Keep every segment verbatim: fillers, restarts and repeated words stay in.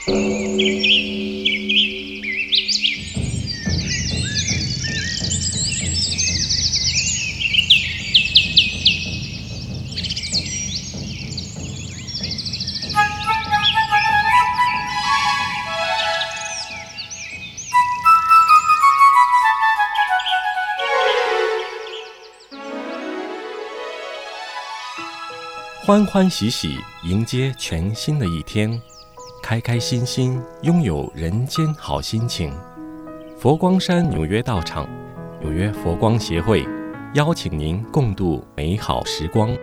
欢欢喜喜迎接全新的一天，开开心心拥有人间好心情。佛光山纽约道场纽约佛光协会邀请您共度美好时光。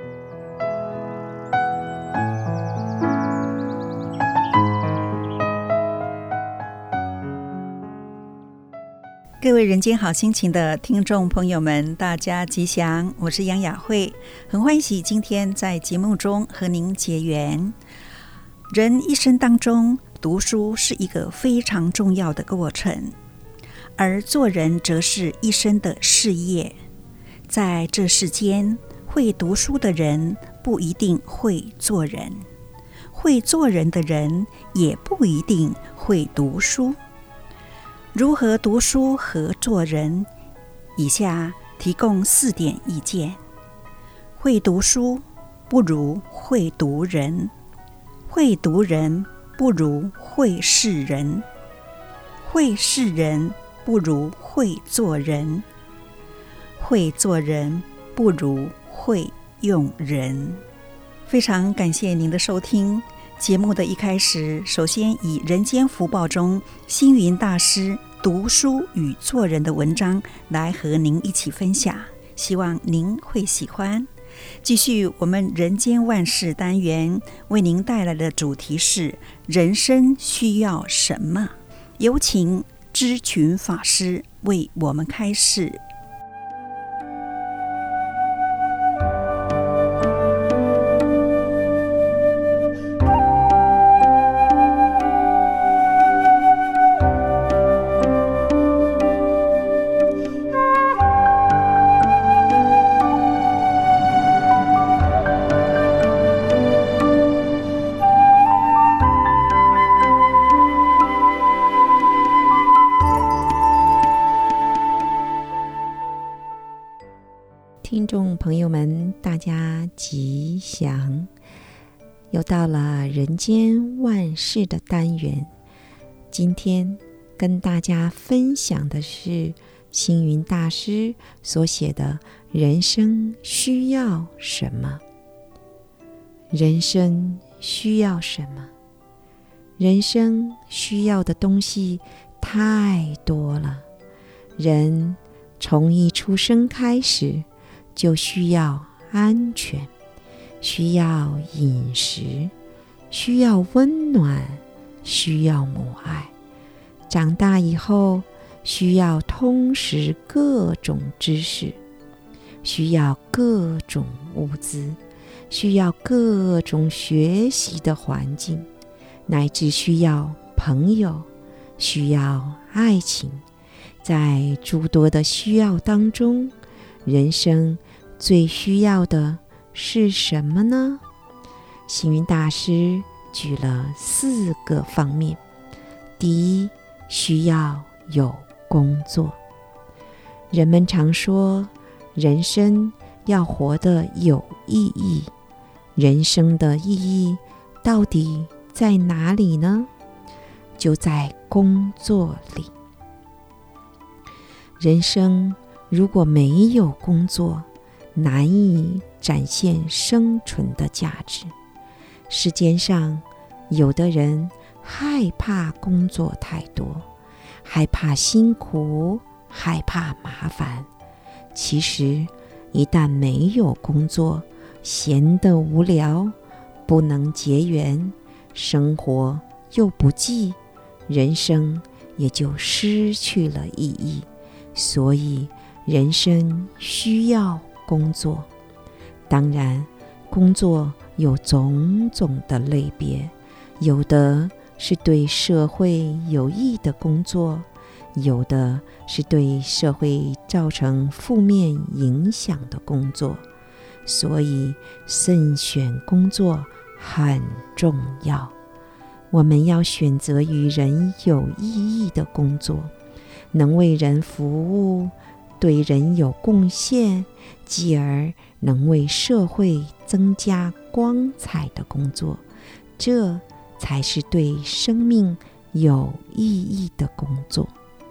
各位人间好心情的听众朋友们，大家吉祥，我是杨雅慧，很欢喜今天在节目中和您结缘。人一生当中，读书是一个非常重要的过程，而做人则是一生的事业。在这世间，会读书的人不一定会做人，会做人的人也不一定会读书。如何读书和做人？以下提供四点意见。会读书不如会读人，会读人不如会事人，会事人不如会做人，会做人不如会用人。非常感谢您的收听。节目的一开始，首先以《人间福报》中星云大师读书与做人的文章来和您一起分享，希望您会喜欢。继续我们人间万事单元为您带来的主题是人生需要什么，有请知群法师为我们开示。 听众朋友们，大家吉祥！又到了人间万事的单元，今天跟大家分享的是星云大师所写的《人生需要什么》。人生需要什么？人生需要的东西太多了。人从一出生开始就需要安全，需要饮食，需要温暖，需要母爱。长大以后，需要通识各种知识，需要各种物资，需要各种学习的环境，乃至需要朋友，需要爱情。在诸多的需要当中，人生最需要的是什么呢？星云大师举了四个方面。第一，需要有工作。人们常说，人生要活得有意义。人生的意义到底在哪里呢？就在工作里。人生如果没有工作，难以展现生存的价值。世间上有的人害怕工作太多，害怕辛苦，害怕麻烦。其实一旦没有工作，闲得无聊，不能结缘，生活又不济，人生也就失去了意义。所以人生需要工作。当然，工作有种种的类别，有的是对社会有益的工作，有的是对社会造成负面影响的工作。所以慎选工作很重要。 我们要选择与人有意义的工作，能为人服务，对人有贡献，继而能为社会增加光彩的工作，这才是对生命有意义的工作。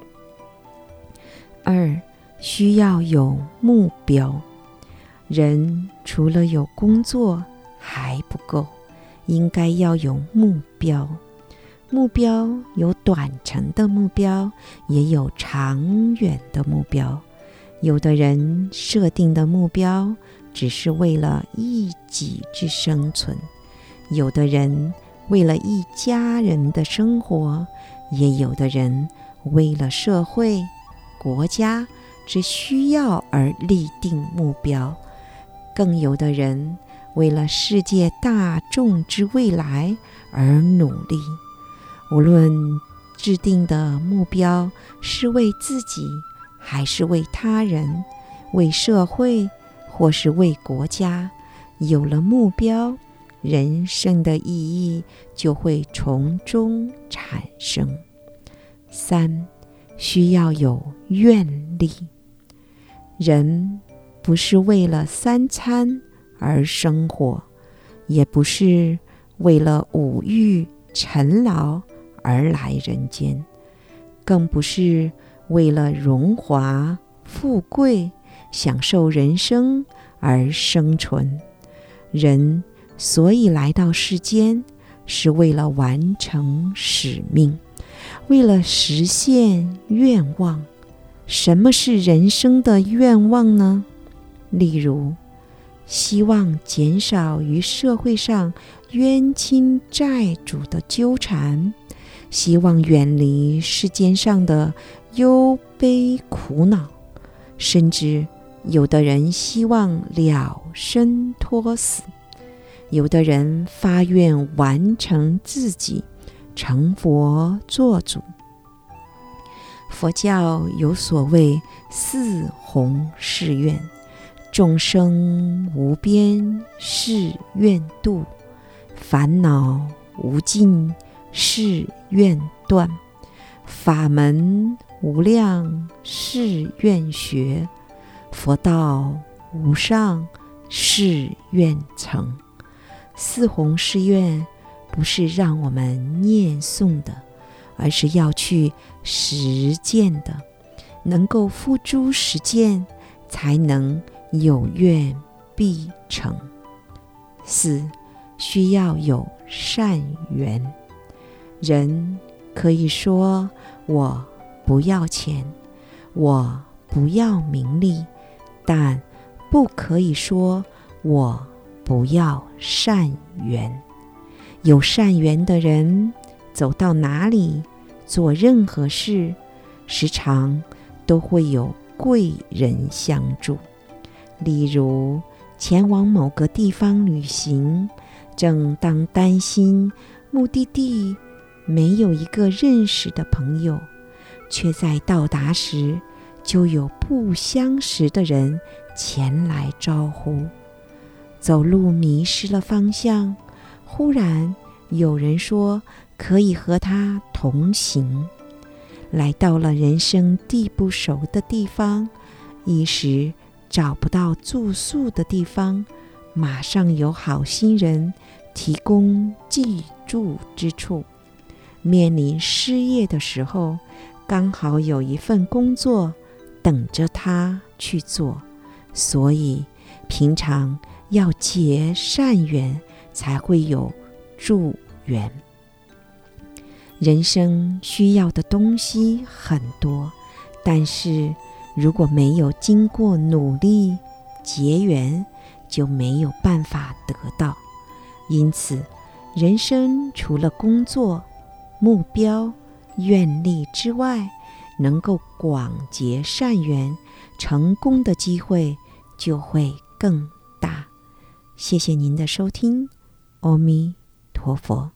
二，需要有目标。人除了有工作还不够，应该要有目标。目标有短程的目标，也有长远的目标。有的人设定的目标只是为了一己之生存，有的人为了一家人的生活，也有的人为了社会、国家之需要而立定目标，更有的人为了世界大众之未来而努力。无论制定的目标是为自己，还是为他人，为社会，或是为国家，有了目标，人生的意义就会从中产生。三，需要有愿力。人不是为了三餐而生活，也不是为了五欲尘劳而来人间，更不是为了荣华富贵享受人生而生存。人所以来到世间，是为了完成使命，为了实现愿望。什么是人生的愿望呢？例如，希望减少与社会上冤亲债主的纠缠，希望远离世间上的忧悲苦恼，甚至有的人希望了生脱死，有的人发愿完成自己，成佛做主。佛教有所谓四弘誓愿：众生无边誓愿度，烦恼无尽誓愿断，法门无量誓愿学，佛道无上誓愿成。四弘誓愿不是让我们念诵的，而是要去实践的，能够付诸实践，才能有愿必成。四，需要有善缘。人可以说我不要钱，我不要名利，但不可以说我不要善缘。有善缘的人，走到哪里，做任何事，时常都会有贵人相助。例如，前往某个地方旅行，正当担心目的地没有一个认识的朋友，却在到达时就有不相识的人前来招呼。走路迷失了方向，忽然有人说可以和他同行。来到了人生地不熟的地方，一时找不到住宿的地方，马上有好心人提供寄住之处。面临失业的时候，刚好有一份工作等着他去做。所以平常要结善缘，才会有助缘。人生需要的东西很多，但是如果没有经过努力结缘，就没有办法得到。因此，人生除了工作、目标、愿力之外，能够广结善缘，成功的机会就会更大。谢谢您的收听，阿弥陀佛。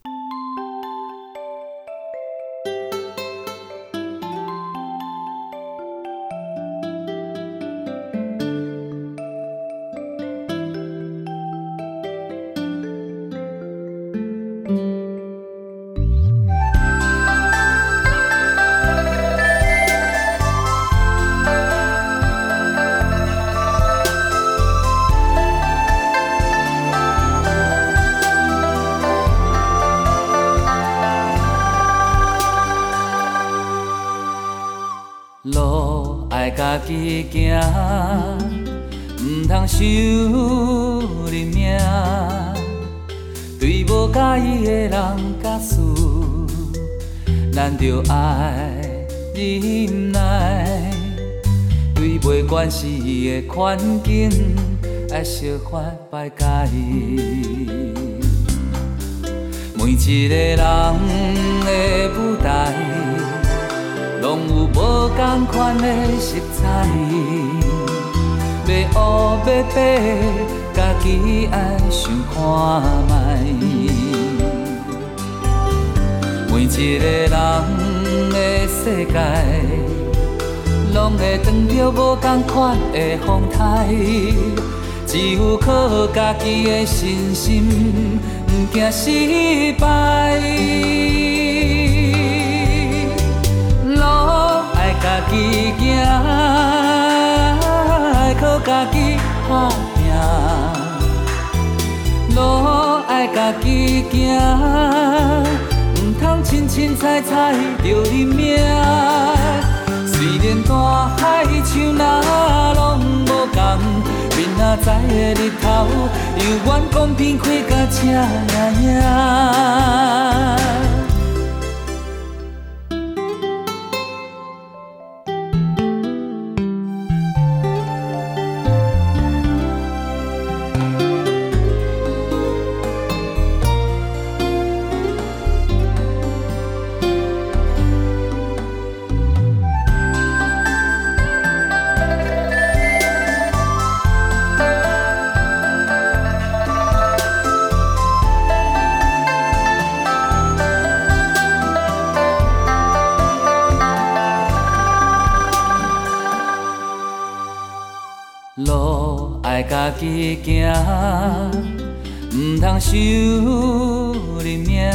己行，唔通受认命。对无介意的人甲事，咱着爱忍耐。对袂关系的环境，爱惜发摆家己。每一个人的舞台，拢有无同款的色彩。要黑要白，家己爱想看觅。每一个人的世界，拢会撞着无同款的风台。只有靠家己的信心，唔惊失败。路爱家己行，爱靠家己打拼。路爱家己行，唔通凊凊彩彩着认命。虽然大海像那拢无同，明仔载的日头，犹原公平开甲赤影影。路爱家己行，唔通受认命。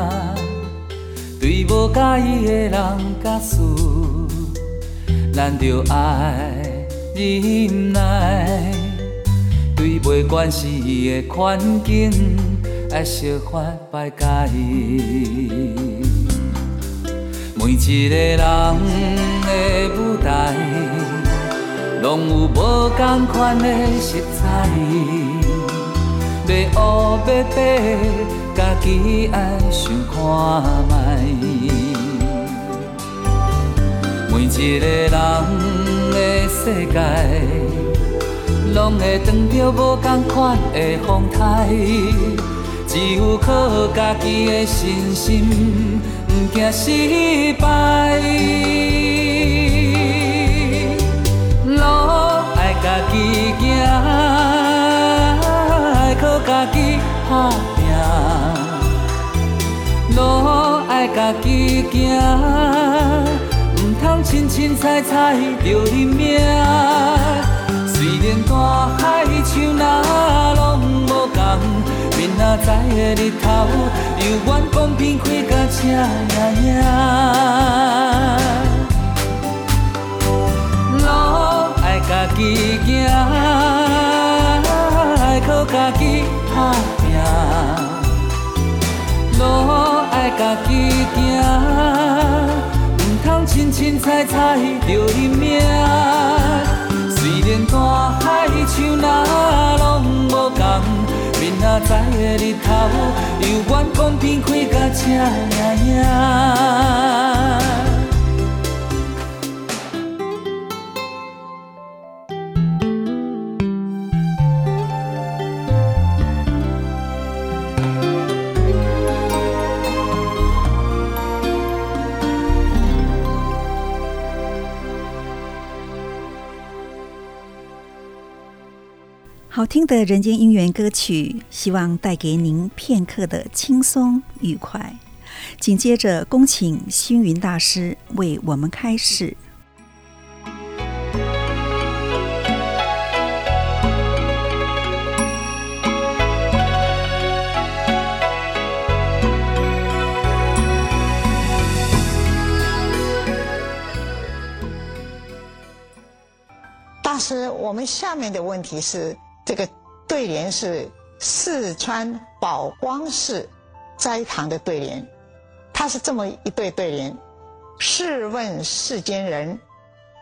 对无介意的人甲事，咱着爱忍耐。对袂关系的环境，爱惜发摆家己。每一个人的舞台，拢有无同款的色彩。要黑要白，家己爱想看觅。每一个人的世界，拢会撞着无同款的风台。只有靠家己的信心，唔惊失败。路爱家己行，爱靠家己打拼。路爱家己行，唔通凊凊彩彩着认命。虽然大海像那拢无同，明仔载的日头，犹原公平开甲赤影影。爱家己行，爱靠家己打拼。路爱家己行，唔通凊凊彩彩着认命。虽然大海像那拢无同，明仔载的日头，犹原公平开甲赤影影。 好听的人间姻缘歌曲，希望带给您片刻的轻松愉快。紧接着，恭请星云大师为我们开示。 大师，我们下面的问题是，这个对联是四川宝光寺斋堂的对联，它是这么一对对联：试问世间人，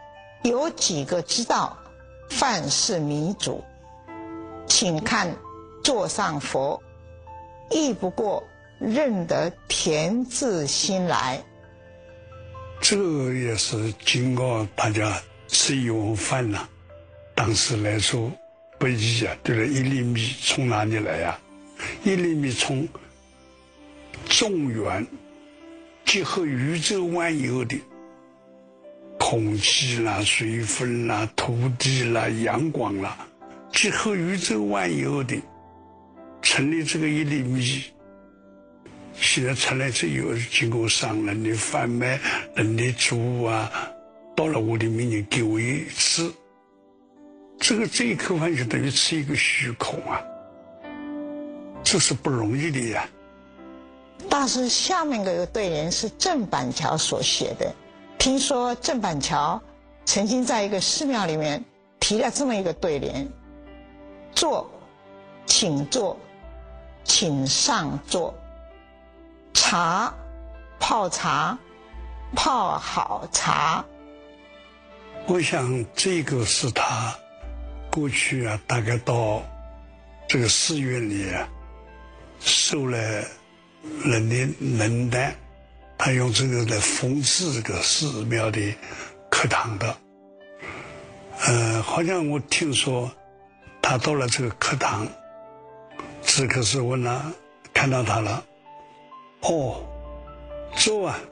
有几个知道饭是米煮，请看座上佛，亦不过认得田字心来。 这个也是经过大家吃一碗饭呐、啊，当时来说不易啊，对了，一粒米从哪里来呀、啊？一粒米从众缘结合宇宙万有的空气啦、水分啦、土地啦、阳光啦，结合宇宙万有的成立这个一粒米。现在成来这有经过商人的贩卖，人的煮啊，到了我的面前给我一吃，这个这一口饭就等于吃一个虚空啊，这是不容易的呀。 大师下面这个对联是郑板桥所写的，听说郑板桥曾经在一个寺庙里面提了这么一个对联：坐，请坐，请上座。茶，泡茶，泡好茶。 我想这个是他过去啊，大概到这个寺院里啊，受了人的冷淡，他用这个来讽刺这个寺庙的课堂的。呃，好像我听说他到了这个课堂，这可是问了，看到他了。哦，坐啊！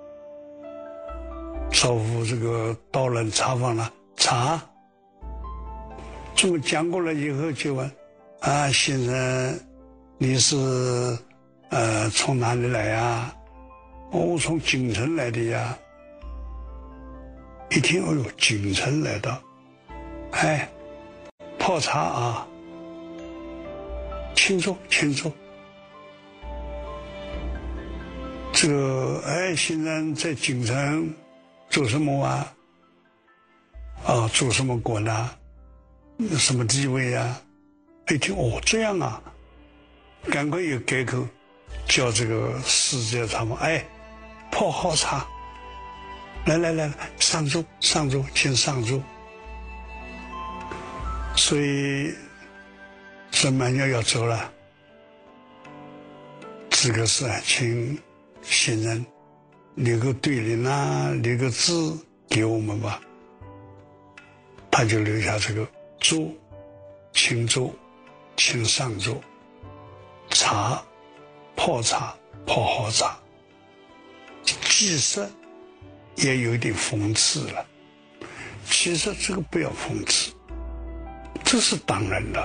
招呼这个道人茶房了，茶。这么讲过了以后就问，啊，先生，你是呃从哪里来呀？哦，我从京城来的呀。一听，哦哟，京城来的，哎，泡茶啊，请坐，请坐。这个哎，现在在京城做什么啊？啊，做什么官呢？什么地位啊？一听哦，这样啊，赶快又改口，叫这个世界茶房，哎，泡好茶，来来来，上桌上桌，请上桌。所以沈曼要要走了，这个是请先生留个对联啊，留个字给我们吧。他就留下这个坐，请坐，请上座，茶，泡茶，泡好茶。其实也有一点讽刺了，其实这个不要讽刺，这是当然的。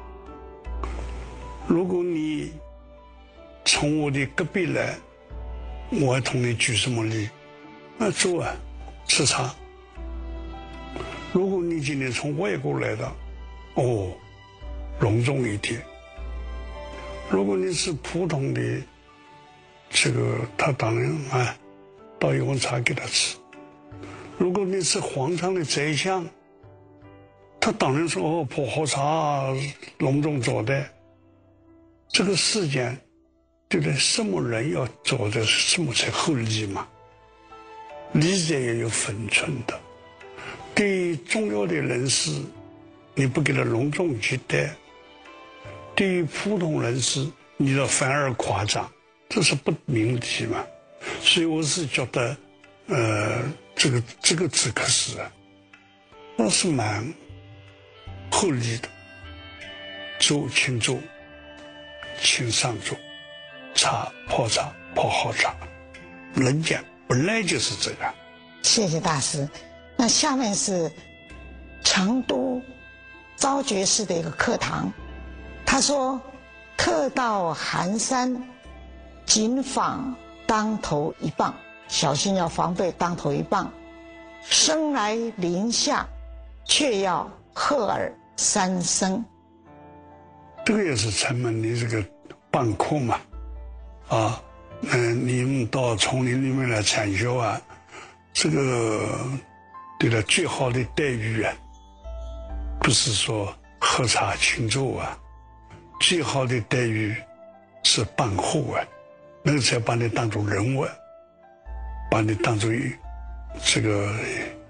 如果你从我的隔壁来，我还同你举什么例？那坐啊，吃茶。如果你今天从外国来的，哦，隆重一点。如果你是普通的，这个他当然啊，倒一碗茶给他吃。如果你是皇上的宰相，他当然说哦，泡好茶，隆重招待。这个世间，对不对？什么人要做的什么才合理嘛？礼节也有分寸的。对于重要的人士，你不给他隆重接待；对于普通人士，你要反而夸张，这是不明理嘛。所以我是觉得，呃，这个这个这个是啊，那是蛮合理的。坐请坐，请上座。茶泡茶泡好茶，人家本来就是这样。 谢谢大师。那下面是成都昭觉寺的一个课堂，他说：客到寒山，谨防当头一棒，小心要防备当头一棒。生来林下，却要喝耳三声。 这个也是城门的这个棒课嘛。啊，嗯、呃，你们到丛林里面来禅修啊，这个对了，最好的待遇啊，不是说喝茶请坐啊，最好的待遇是办护啊，那个才把你当作人物，把你当作这个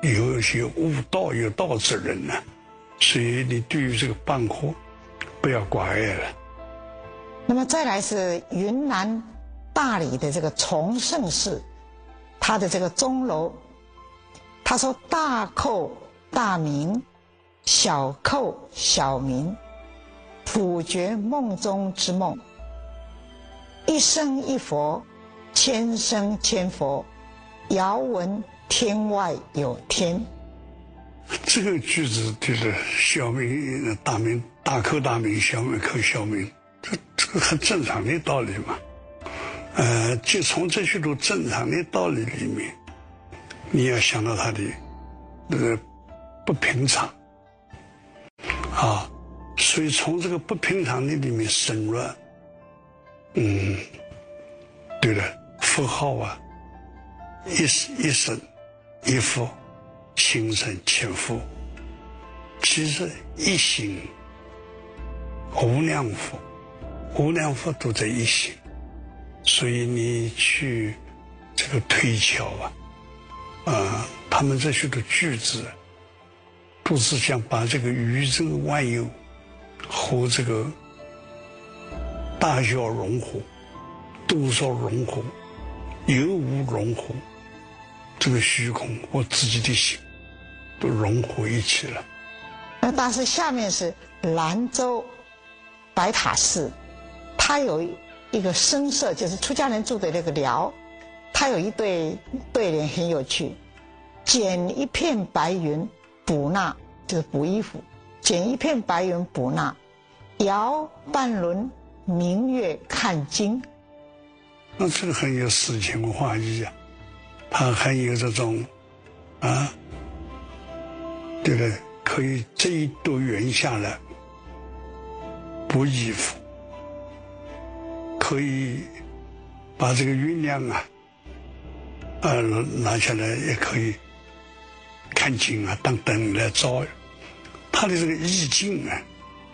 有一些悟道有道之人呢、啊，所以你对于这个办课不要挂碍了。 那么再来是云南大理的这个崇圣寺，它的这个钟楼，他说大叩大鸣，小叩小鸣，普觉梦中之梦，一生一佛，千生千佛，遥闻天外有天。 这个句子就是小鸣大鸣，大叩大鸣，小鸣叩小鸣，这这个很正常的道理嘛。呃，就从这许多正常的道理里面，你要想到它的那个不平常啊，所以从这个不平常的里面生乱，嗯，对了，佛号啊，一一生一佛，心生千佛，其实一心无量佛，无量佛都在一心。所以你去这个推敲啊，啊，他们这许多句子，都是想把这个宇宙万有和这个大小融合、多少融合、有无融合，这个虚空和自己的心都融合一起了。 那大师下面是兰州白塔寺，它有一个僧舍，就是出家人住的那个寮，它有一对对联很有趣：捡一片白云补纳，就是补衣服；捡一片白云补纳，摇半轮明月看经。 那这个很有诗情画意啊，它很有这种啊，对不对？可以这一朵云下来补衣服。可以把这个云量啊，呃，拿下来也可以看经啊，当灯来照。他的这个意境啊，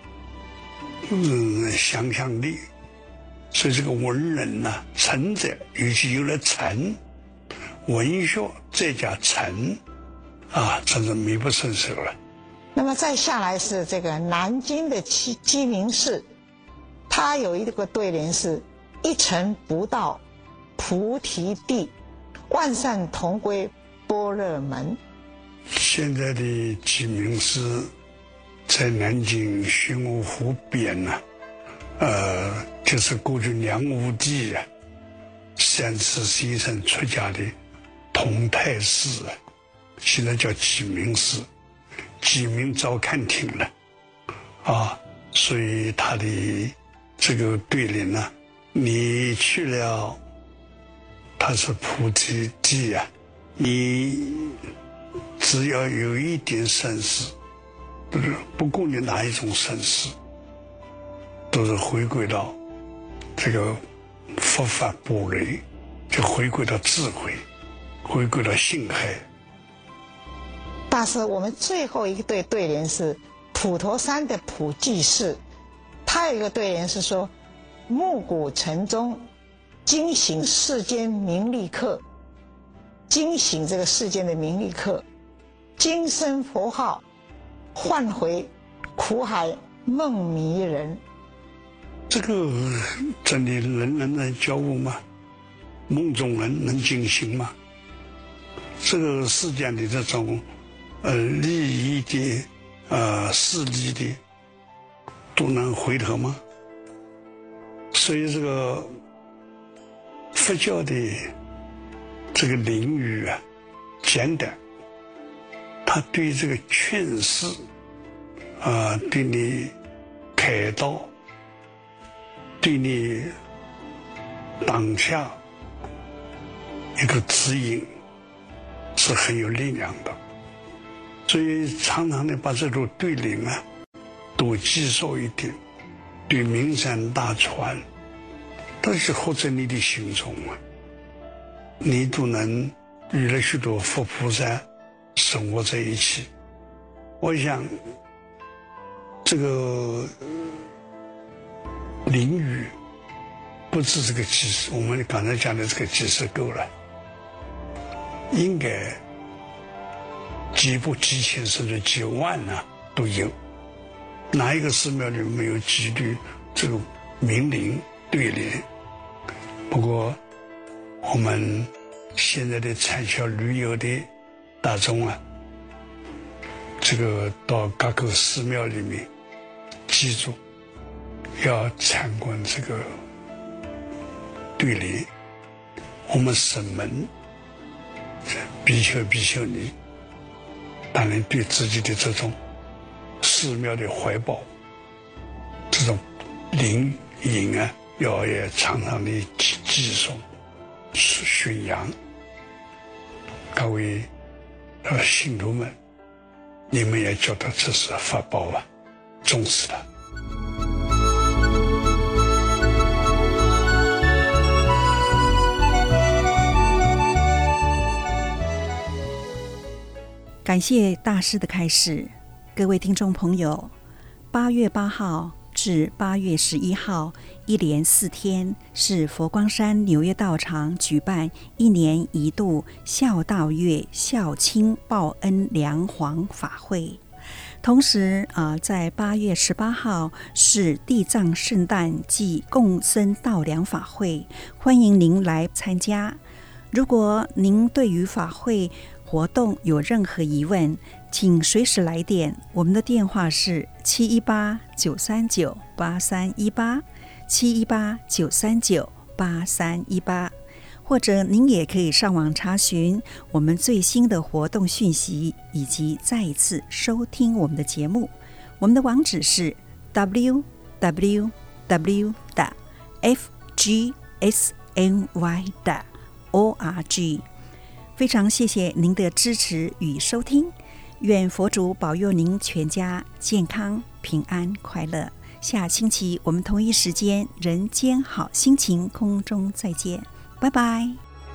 嗯，想象力，所以这个文人呐、啊，臣者，尤其有了臣，文学再加臣，啊，真是美不胜收了。 那么再下来是这个南京的鸡鸡鸣寺。它有一个对联是：一尘不到菩提地，万善同归般若门。 现在的鸡鸣寺在南京玄武湖边呢、啊，呃，就是过去梁武帝啊三次先生出家的同泰寺啊，现在叫鸡鸣寺，鸡鸣照看厅了啊，所以它的这个对联呢、啊，你去了，它是菩提地啊，你只要有一点善事，不是不顾你哪一种善事，都是回归到这个佛法般若，就回归到智慧，回归到性海。 大师，我们最后一对对联是普陀山的普济寺。他有一个对联是说：暮鼓晨钟，惊醒世间名利客，惊醒这个世间的名利客，今生佛号，唤回苦海梦迷人。 这个真的人人能觉悟吗？梦中人能惊醒吗？这个世间的这种呃利益的呃势力的都能回头吗？所以这个佛教的这个领域啊，简单，他对这个劝世啊、呃，对你开导，对你当下一个指引是很有力量的，所以常常的把这种对联啊多记熟一点，对名山大川都是活在你的心中啊，你都能与了许多佛菩萨生活在一起。我想这个领域不止这个几十，我们刚才讲的这个几十够了，应该几部几千甚至几万啊都有。哪一个寺庙里没有几缕这个名伶对联？不过我们现在的参销旅游的大众啊，这个到各个寺庙里面，记住要参观这个对联。我们省门比丘比丘尼，当然对自己的这种寺庙的怀抱，这种灵隐啊，要也常常的寄寄送、宣扬。各位呃信徒们，你们也觉得这是法宝啊，重视它。 感谢大师的开示。各位听众朋友，八月八号至八月十一号，一连四天是佛光山纽约道场举办一年一度孝道月孝亲报恩梁皇法会。同时啊、呃，在八月十八号是地藏圣诞暨共僧道梁法会，欢迎您来参加。如果您对于法会活动有任何疑问，请随时来电，我们的电话是七一八九三九八三一八七一八九三九八三一八，或者您也可以上网查询我们最新的活动讯息，以及再一次收听我们的节目。我们的网址是 double u double u double u 点 f g s n y 点 org。非常谢谢您的支持与收听，愿佛主保佑您全家健康平安快乐。下星期我们同一时间人间好心情空中再见，拜拜。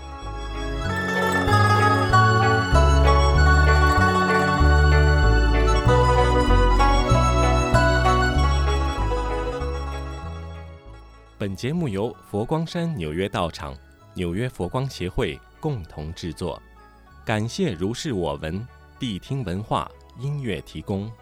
本节目由佛光山纽约道场、纽约佛光协会共同制作，感谢如是我闻谛听文化音乐提供。